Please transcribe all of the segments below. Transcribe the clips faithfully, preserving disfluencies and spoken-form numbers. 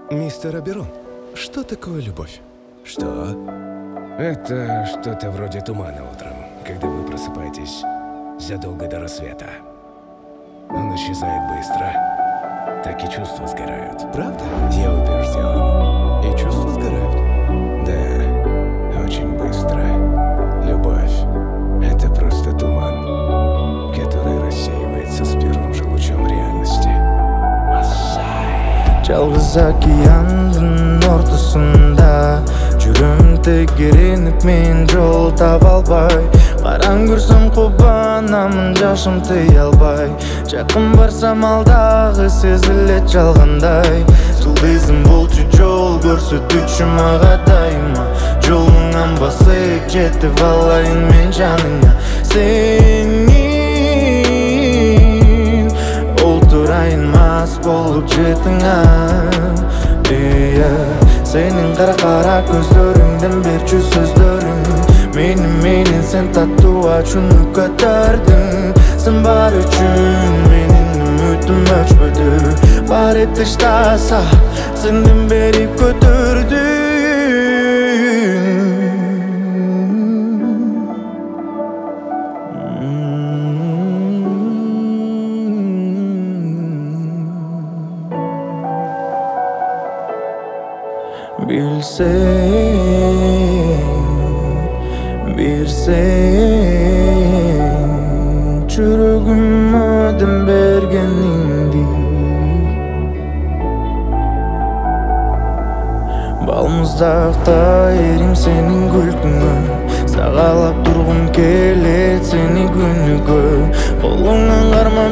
Мистер Аберон, что такое любовь? Что? Это что-то вроде тумана утром, когда вы просыпаетесь задолго до рассвета. Он исчезает быстро, так и чувства сгорают. Правда? Я убежден. И чувства сгорают? Да, очень быстро. Любовь — это просто туман, который рассеивается с первым же лучом реальности. Жалғыз океандың ортасында жүрем тегереніп мен жол таба албай, қараң көрсем қобанамын жашым тыя албай, жақын барсам алдағы сезілет жалғандай. Жұлдызым болчу жол көрсөтүүчү мага дайыма, жолуңан басып жетип алайын мен жаныңа. Сени олтурайын мас болуп жетиңа. Сенин кара-кара көздөрүңдөн берчү сөздөрүң Мени менен сен таттуу ачууну көтөрдүң. Сен бар үчүн менин үмүтүм өчпөдү. Бар этиштаса сенден берип көтөрдүң. Bilsең, берсең, жүрөгүмө дем бергениңди. Балмуздакта эрим сенин күлкүңө, сагалап тургум келет сени күнүгө. Колуңан кармап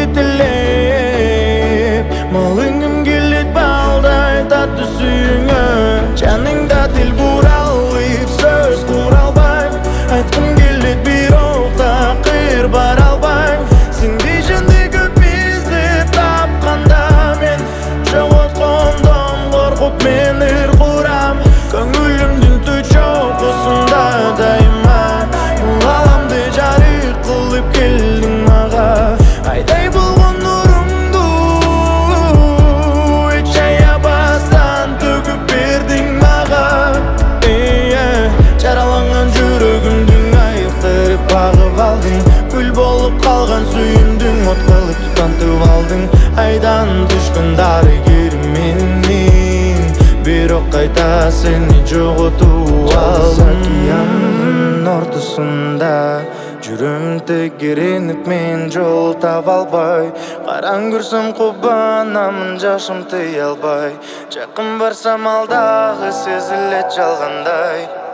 жетелеп, малынгым келет балдай таттуу сүйүңө. Жаныңда тил кура алып сөз кура албайм, айткым келет бирок такыр бара албайм. Сендей жанды көп издеп тапканда мен жоготкондон коркуп мен ыр курам. Көңүлүмдүн түз чокусунда дайыма галамды жарык кылып келдиң мага. Айдай болгон нурумду эч аябастан төгүп бердиң мага. Жараланган жүрөгүмдүн айыктырып багып алдың. Күл болуп калган сүйүмдүң от кылып тутантып алдың. Айдан түшкөн дарыгерим менин, бирок кайта сени жоготуп алдым. Океандын ортосунда жүрөм тегеренип мен жол таба албай, караң көрсөм кубанамын жашым тыя албай, жакын барсам алдагы сезилет жалгандай.